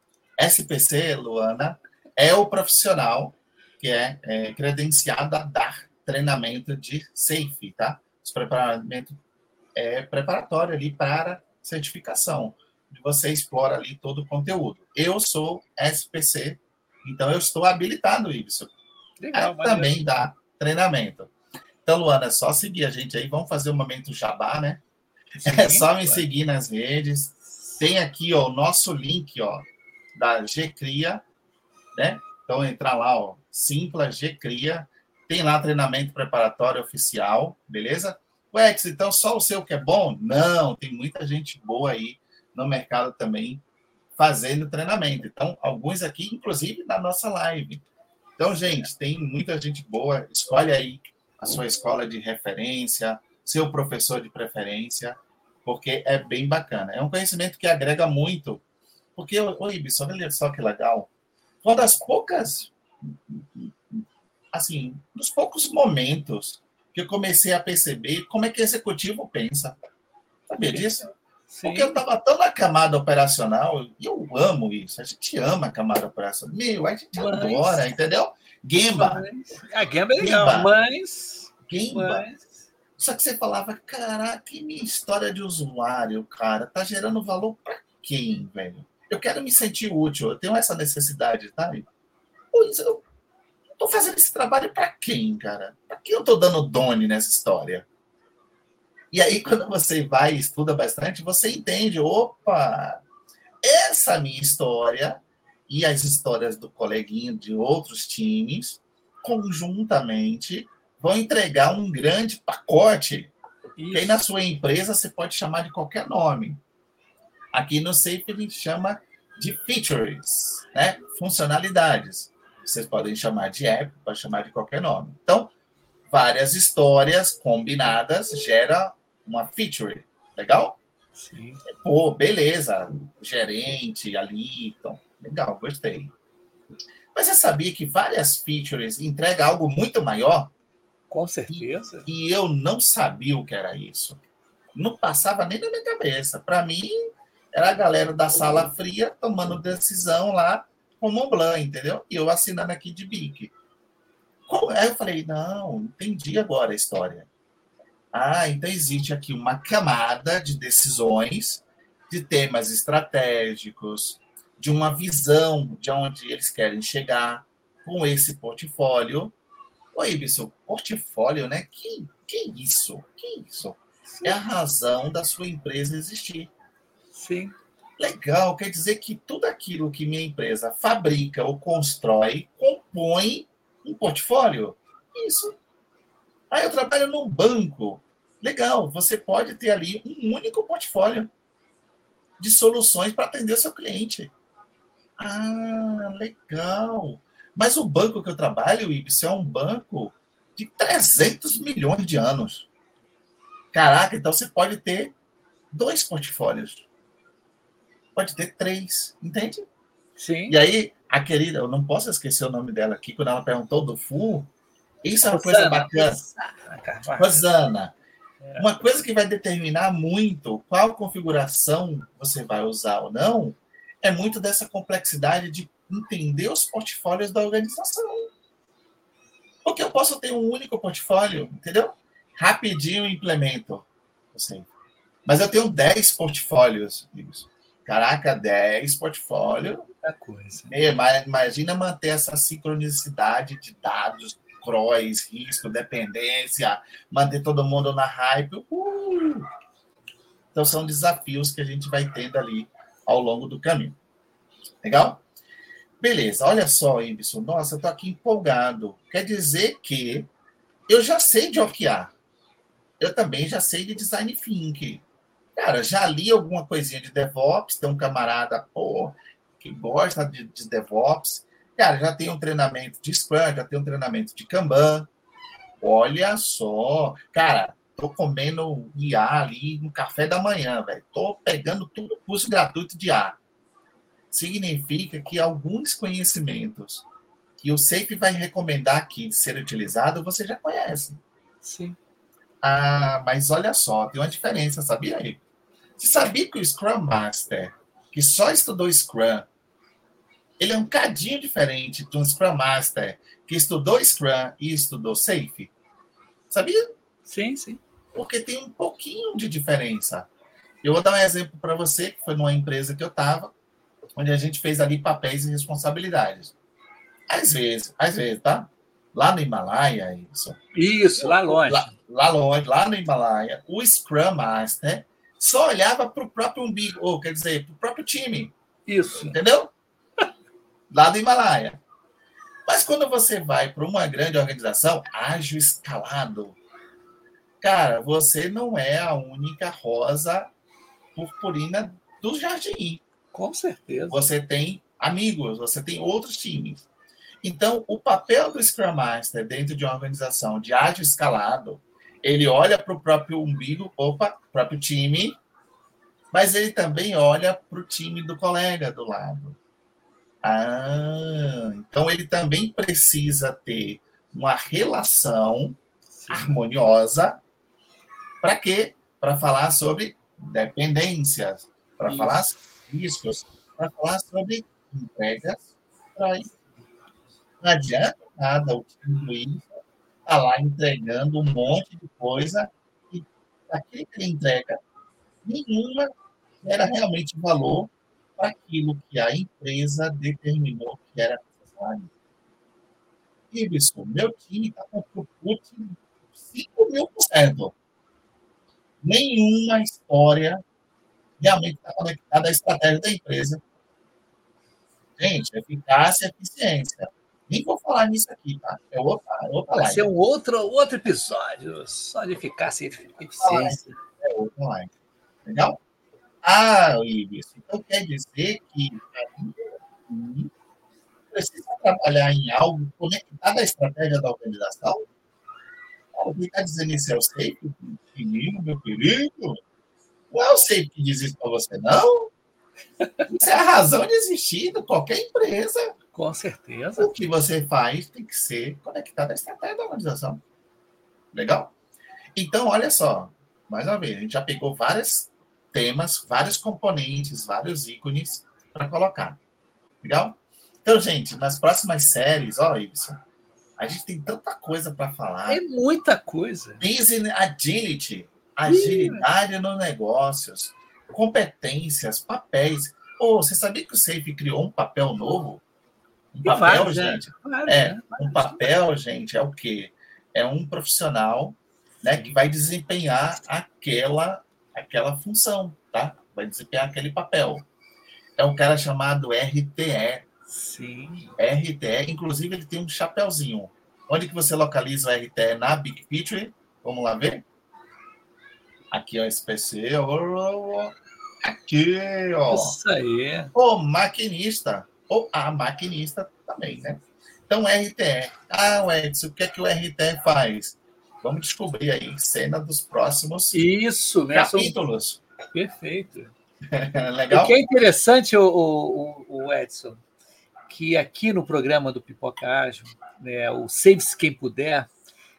S P C, Luana, é o profissional que é, é credenciado a dar treinamento de Safe, tá? Esse preparamento é preparatório ali para certificação. Você explora ali todo o conteúdo. Eu sou S P C, então eu estou habilitado isso. Legal, também dá treinamento. Então, Luana, é só seguir a gente aí. Vamos fazer o momento jabá, né? Sim, é só me seguir nas redes. Tem aqui, ó, o nosso link, ó, da G-Cria, né? Então, entrar lá, ó, Simpla G-Cria. Tem lá treinamento preparatório oficial, beleza? Ué, então só o seu que é bom? Não, tem muita gente boa aí no mercado também fazendo treinamento. Então, alguns aqui, inclusive, na nossa live. Então, gente, tem muita gente boa. Escolhe aí a sua escola de referência, seu professor de preferência, porque é bem bacana. É um conhecimento que agrega muito. Porque, ô Ibson, olha só que legal. Uma das poucas... assim, nos poucos momentos que eu comecei a perceber como é que o executivo pensa. Sabia disso? Sim. Porque eu estava tão na camada operacional, e eu amo isso, a gente ama a camada operacional. Meu, a gente mas... adora, entendeu? Gemba. Mas... A Gemba é legal, Gemba. mas... Gemba. Mas... Só que você falava, caraca, que minha história de usuário, cara, tá gerando valor para quem, velho? Eu quero me sentir útil, eu tenho essa necessidade, tá? Pois eu Estou fazendo esse trabalho para quem, cara? Para quem eu estou dando done nessa história? E aí, quando você vai e estuda bastante, você entende, opa, essa minha história e as histórias do coleguinha de outros times, conjuntamente, vão entregar um grande pacote. Isso. Que aí na sua empresa você pode chamar de qualquer nome. Aqui no Safe a gente chama de features, né? Funcionalidades. Vocês podem chamar de app, pode chamar de qualquer nome. Então, várias histórias combinadas gera uma feature. Legal? Sim. Pô, beleza. Gerente ali. Então, legal, gostei. Mas você sabia que várias features entregam algo muito maior? Com certeza. E, e eu não sabia o que era isso. Não passava nem na minha cabeça. Para mim, era a galera da sala fria tomando decisão lá com Mont Blanc, entendeu? E eu assinando aqui de bique. Aí eu falei, não, entendi agora a história. Ah, então existe aqui uma camada de decisões, de temas estratégicos, de uma visão de onde eles querem chegar com esse portfólio. Oi, Ibson, portfólio, né? Que, que isso? Que isso? Sim. É a razão da sua empresa existir. Sim. Legal, quer dizer que tudo aquilo que minha empresa fabrica ou constrói compõe um portfólio? Isso. Ah, eu trabalho num banco. Legal, você pode ter ali um único portfólio de soluções para atender o seu cliente. Ah, legal. Mas o banco que eu trabalho, Ibson, é um banco de trezentos milhões de anos. Caraca, então você pode ter dois portfólios. Pode ter três, entende? Sim. E aí, a querida, eu não posso esquecer o nome dela aqui, quando ela perguntou do F U, isso é uma Rosana, coisa bacana. Rosana. É. Uma coisa que vai determinar muito qual configuração você vai usar ou não é muito dessa complexidade de entender os portfólios da organização. Porque eu posso ter um único portfólio, entendeu? Rapidinho eu implemento. Mas eu tenho dez portfólios. Caraca, dez portfólios. Muita coisa. Imagina manter essa sincronicidade de dados, cross, risco, dependência, manter todo mundo na hype. Uh! Então, são desafios que a gente vai tendo ali ao longo do caminho. Legal? Beleza, olha só, Ibson. Nossa, eu estou aqui empolgado. Quer dizer que eu já sei de O K R. Eu também já sei de Design Thinking. Cara, já li alguma coisinha de DevOps. Tem um camarada pô, que gosta de, de DevOps. Cara, já tem um treinamento de Scrum, já tem um treinamento de Kanban. Olha só. Cara, tô comendo I A ali no café da manhã, velho. Tô pegando tudo curso gratuito de I A. Significa que alguns conhecimentos que o SAFe vai recomendar aqui de ser utilizado, você já conhece. Sim. Ah, mas olha só, tem uma diferença, sabia aí? Você sabia que o Scrum Master, que só estudou Scrum, ele é um cadinho diferente de um Scrum Master que estudou Scrum e estudou SAFe? Sabia? Sim, sim. Porque tem um pouquinho de diferença. Eu vou dar um exemplo para você, que foi numa empresa que eu estava, onde a gente fez ali papéis e responsabilidades. Às vezes, às vezes, tá? Lá no Himalaia, isso. Isso, lá longe. Lá, lá longe, lá no Himalaia, o Scrum Master só olhava para o próprio umbigo, ou quer dizer, para o próprio time. Isso. Entendeu? Lá do Himalaia. Mas quando você vai para uma grande organização, ágil escalado, cara, você não é a única rosa purpurina do jardim. Com certeza. Você tem amigos, você tem outros times. Então, o papel do Scrum Master dentro de uma organização de ágil escalado, ele olha para o próprio umbigo, opa, próprio time, mas ele também olha para o time do colega do lado. Ah, então ele também precisa ter uma relação Sim. harmoniosa. Para quê? Para falar sobre dependências, para falar sobre riscos, para falar sobre entregas. Não adianta nada o time do I N F está lá entregando um monte de coisa e aquilo que ele entrega, nenhuma era realmente valor para aquilo que a empresa determinou que era necessário. Ibson, meu time está com throughput cinco mil por cento. Nenhuma história realmente está conectada à estratégia da empresa. Gente, eficácia e eficiência. Nem vou falar nisso aqui, tá? É outra, é outra Vai live. ser um outro, outro episódio, só de eficácia e eficiência. É outra live. Legal? Ah, Ibis, então quer dizer que precisa trabalhar em algo conectado à estratégia da organização? O que está dizendo isso é o SAFe? Menino, meu querido? Não é o SAFe que diz isso para você, não? Isso é a razão de existir de qualquer empresa. Com certeza. O que você faz tem que ser conectado à estratégia da organização. Legal? Então, olha só. Mais uma vez, a gente já pegou vários temas, vários componentes, vários ícones para colocar. Legal? Então, gente, nas próximas séries, ó, Ibson, a gente tem tanta coisa para falar. É muita coisa. Business Agility, agilidade nos negócios, competências, papéis. Oh, você sabia que o SAFe criou um papel novo? Um papel, vários, gente. É, vários, é né? Um papel, gente, é o quê? É um profissional, né, que vai desempenhar aquela, aquela função, tá? Vai desempenhar aquele papel. É um cara chamado R T E. Sim. R T E, inclusive ele tem um chapéuzinho. Onde que você localiza o R T E? Na Big Picture? Vamos lá ver? Aqui, ó, esse P C. Aqui, ó. Isso aí. O maquinista. Ou a maquinista também, né? Então, R T E. Ah, Edson, o que é que o R T E faz? Vamos descobrir aí, cena dos próximos Isso, né? capítulos. Perfeito. Legal? O que é interessante, o, o, o Edson, que aqui no programa do Pipoca Ágil, né, o Save-se Quem Puder,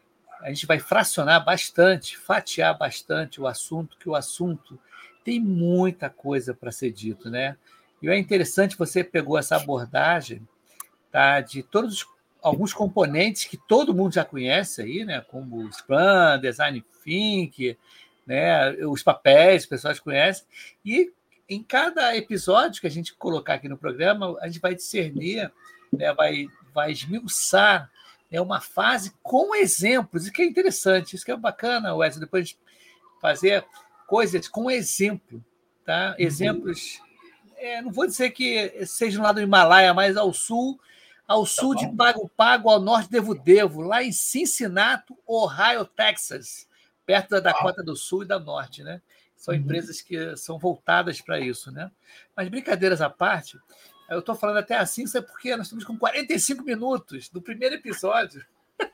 a gente vai fracionar bastante, fatiar bastante o assunto, que o assunto tem muita coisa para ser dito, né? E é interessante, você pegou essa abordagem, tá, de todos os, alguns componentes que todo mundo já conhece aí, né? Como o Scrum, Design Thinking, né? Os papéis, as pessoas conhecem, e em cada episódio que a gente colocar aqui no programa, a gente vai discernir, né? vai, vai esmiuçar, né? Uma fase com exemplos, e que é interessante, isso que é bacana, Wesley, depois de fazer coisas com exemplo, tá? Exemplos, é, não vou dizer que seja lá do Himalaia, mas ao sul, ao sul tá de Pago Pago, ao norte de Devo Devo, lá em Cincinnati, Ohio, Texas, perto da Dakota do Sul e da Norte, né? São uhum. empresas que são voltadas para isso, né? Mas brincadeiras à parte, eu estou falando até assim, sabe por quê? Nós estamos com quarenta e cinco minutos do primeiro episódio.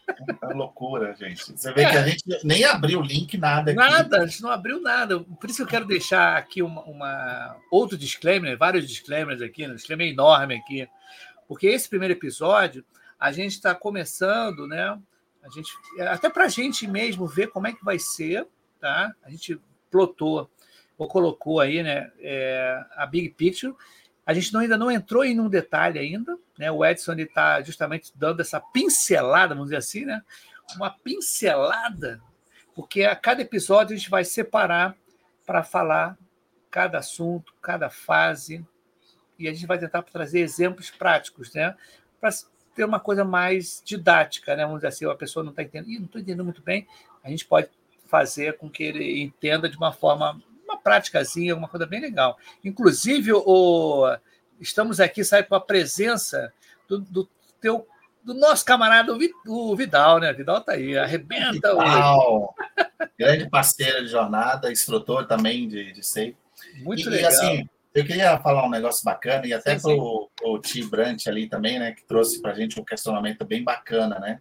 É uma loucura, gente. Você vê é. que a gente nem abriu o link, nada. Aqui. Nada, a gente não abriu nada. Por isso que eu quero deixar aqui uma, uma outro disclaimer, vários disclaimers aqui, um disclaimer enorme aqui, porque esse primeiro episódio a gente está começando, né? A gente, até para a gente mesmo ver como é que vai ser, tá? A gente plotou ou colocou aí, né? É, a Big Picture. A gente não, ainda não entrou em um detalhe ainda, né? O Edson está justamente dando essa pincelada, vamos dizer assim, né? Uma pincelada, porque a cada episódio a gente vai separar para falar cada assunto, cada fase, e a gente vai tentar trazer exemplos práticos, né? Para ter uma coisa mais didática, né? Vamos dizer assim, a pessoa não está entendendo, Ih, não estou entendendo muito bem, a gente pode fazer com que ele entenda de uma forma uma práticazinha, uma coisa bem legal. Inclusive, o, estamos aqui, sabe, com a presença do, do, teu, do nosso camarada, o Vidal, né? Vidal está aí, arrebenta Vidal, grande parceiro de jornada, instrutor também de, de safe. Muito e, legal. E, assim, eu queria falar um negócio bacana, e até para o Ti Brant ali também, né? Que trouxe para a gente um questionamento bem bacana, né?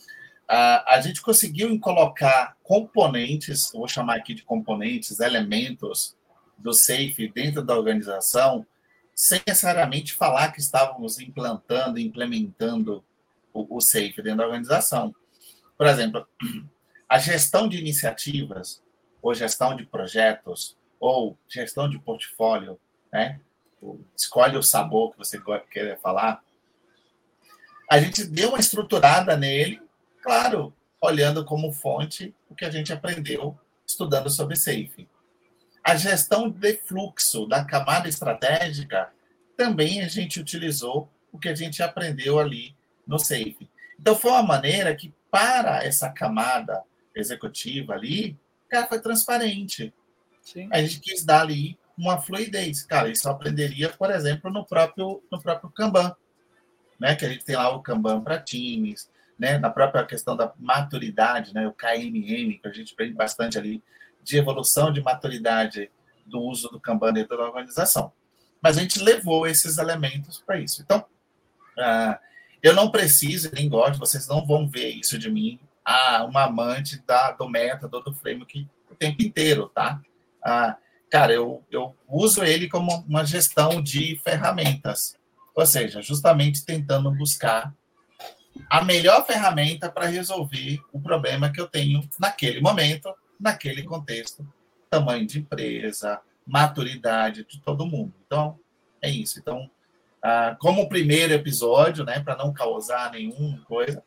Uh, a gente conseguiu colocar componentes, vou chamar aqui de componentes, elementos do SAFe dentro da organização, sem necessariamente falar que estávamos implantando, implementando o, o SAFe dentro da organização. Por exemplo, a gestão de iniciativas, ou gestão de projetos, ou gestão de portfólio, né? Escolhe o sabor que você quer falar. A gente deu uma estruturada nele, claro, olhando como fonte o que a gente aprendeu estudando sobre SAFe. A gestão de fluxo da camada estratégica, também a gente utilizou o que a gente aprendeu ali no SAFe. Então, foi uma maneira que, para essa camada executiva ali, cara, foi transparente. Sim. A gente quis dar ali uma fluidez. Cara, isso eu aprenderia, por exemplo, no próprio, no próprio Kanban, né? Que a gente tem lá o Kanban para times, né, na própria questão da maturidade, né, o K M M, que a gente aprende bastante ali, de evolução de maturidade do uso do Kanban dentro da organização. Mas a gente levou esses elementos para isso. Então, uh, eu não preciso, nem gosto, vocês não vão ver isso de mim, ah, uma amante da, do método, do framework o tempo inteiro, tá? Uh, cara, eu, eu uso ele como uma gestão de ferramentas, ou seja, justamente tentando buscar a melhor ferramenta para resolver o problema que eu tenho naquele momento, naquele contexto, tamanho de empresa, maturidade de todo mundo. Então, é isso. Então, ah, como o primeiro episódio, né, para não causar nenhuma coisa,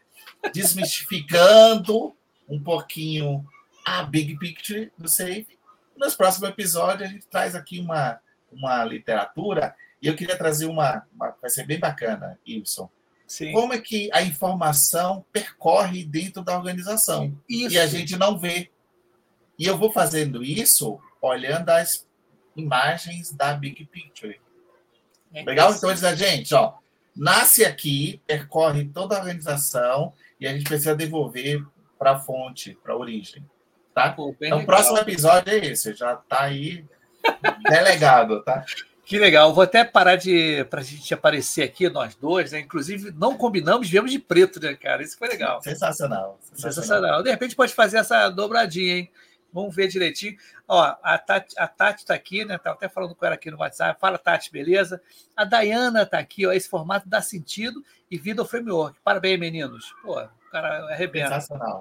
desmistificando um pouquinho a big picture do SAFe. Nos próximos episódios, a gente traz aqui uma, uma literatura, e eu queria trazer uma, uma vai ser bem bacana, Ibson. Sim. Como é que a informação percorre dentro da organização isso. E a gente não vê. E eu vou fazendo isso olhando as imagens da Big Picture. É legal? Então, diz a gente, ó, nasce aqui, percorre toda a organização e a gente precisa devolver para a fonte, para a origem. Tá? Pô, então, o próximo episódio é esse. Já está aí delegado, tá? Que legal. Vou até parar de para a gente aparecer aqui, nós dois, né? Inclusive, não combinamos, viemos de preto, né, cara? Isso foi legal. Sensacional. Sensacional. Sensacional. De repente pode fazer essa dobradinha, hein? Vamos ver direitinho. Ó, a Tati a Tati está aqui, né? Estava até falando com ela aqui no WhatsApp. Fala, Tati, beleza? A Dayana está aqui, ó. Esse formato dá sentido e vida ao framework. Parabéns, meninos. Pô, o cara arrebenta. Sensacional.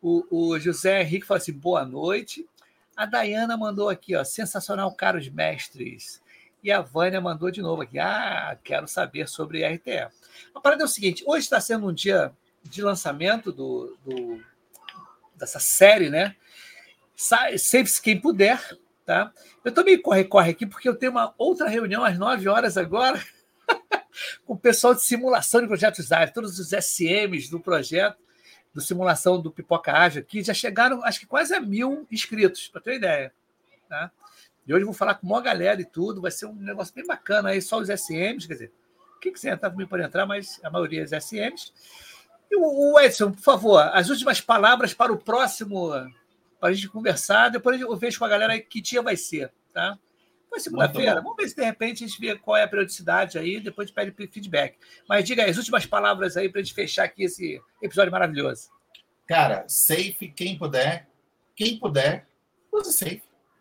O, o José Henrique fala assim, boa noite. A Dayana mandou aqui, ó, sensacional, caros mestres. E a Vânia mandou de novo aqui, ah, quero saber sobre R T E. A parada é o seguinte, hoje está sendo um dia de lançamento do, do, dessa série, né? Save-se quem puder, tá? Eu estou meio corre-corre aqui, porque eu tenho uma outra reunião às nove horas agora, com o pessoal de simulação de projetos ágeis, todos os S Ms do projeto, do simulação do Pipoca Ágil aqui, já chegaram, acho que quase a mil inscritos, para ter uma ideia. Tá? E hoje eu vou falar com uma galera e tudo, vai ser um negócio bem bacana aí, só os S Ms, quer dizer, quem quiser entrar também pode entrar, mas a maioria é os S Ms. E o Edson, por favor, as últimas palavras para o próximo, para a gente conversar, depois eu vejo com a galera aí que dia vai ser, tá? Foi segunda-feira, vamos ver se de repente a gente vê qual é a periodicidade aí, depois a gente pede feedback. Mas diga aí, as últimas palavras aí para a gente fechar aqui esse episódio maravilhoso. Cara, safe, quem puder, quem puder, use safe.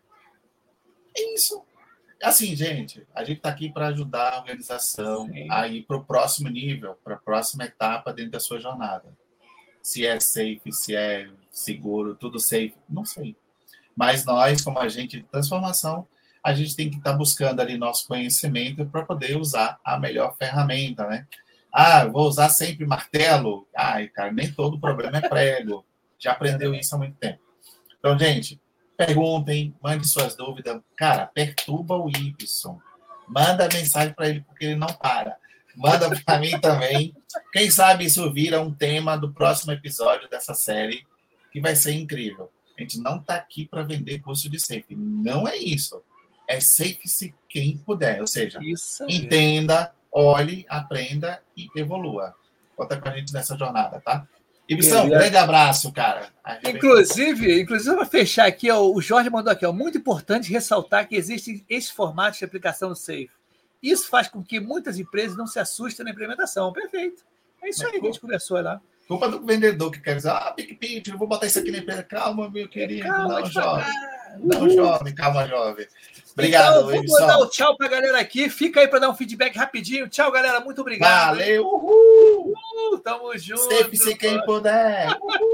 É isso. Assim, gente, a gente está aqui para ajudar a organização Sim. a ir para o próximo nível, para a próxima etapa dentro da sua jornada. Se é safe, se é seguro, tudo safe, não sei. Mas nós, como agente de transformação, a gente tem que estar buscando ali nosso conhecimento para poder usar a melhor ferramenta, né? Ah, vou usar sempre martelo? Ai, cara, nem todo problema é prego. Já aprendeu isso há muito tempo. Então, gente, perguntem, mande suas dúvidas. Cara, perturba o Y. Manda mensagem para ele, porque ele não para. Manda para mim também. Quem sabe isso vira um tema do próximo episódio dessa série, que vai ser incrível. A gente não está aqui para vender curso de safe. Não é isso. É safe-se quem puder. Ou seja, isso entenda, olhe, aprenda e evolua. Conta com a gente nessa jornada, tá? Ibson, um grande abraço, cara. Inclusive, inclusive para fechar aqui, ó, o Jorge mandou aqui, ó, muito importante ressaltar que existem esses formatos de aplicação do Safe. Isso faz com que muitas empresas não se assustem na implementação. Perfeito. É isso é, aí que a gente conversou lá. Culpa do vendedor que quer dizer, ah, Big Pitch, eu vou botar isso aqui na empresa. Calma, meu querido. Calma, não, jovem. Não, jovem. Calma, jovem. Obrigado, então, vou dar o tchau para a galera aqui. Fica aí para dar um feedback rapidinho. Tchau, galera. Muito obrigado. Valeu. Uhul. Uhul. Tamo junto. Sempre se quem puder. Uhul.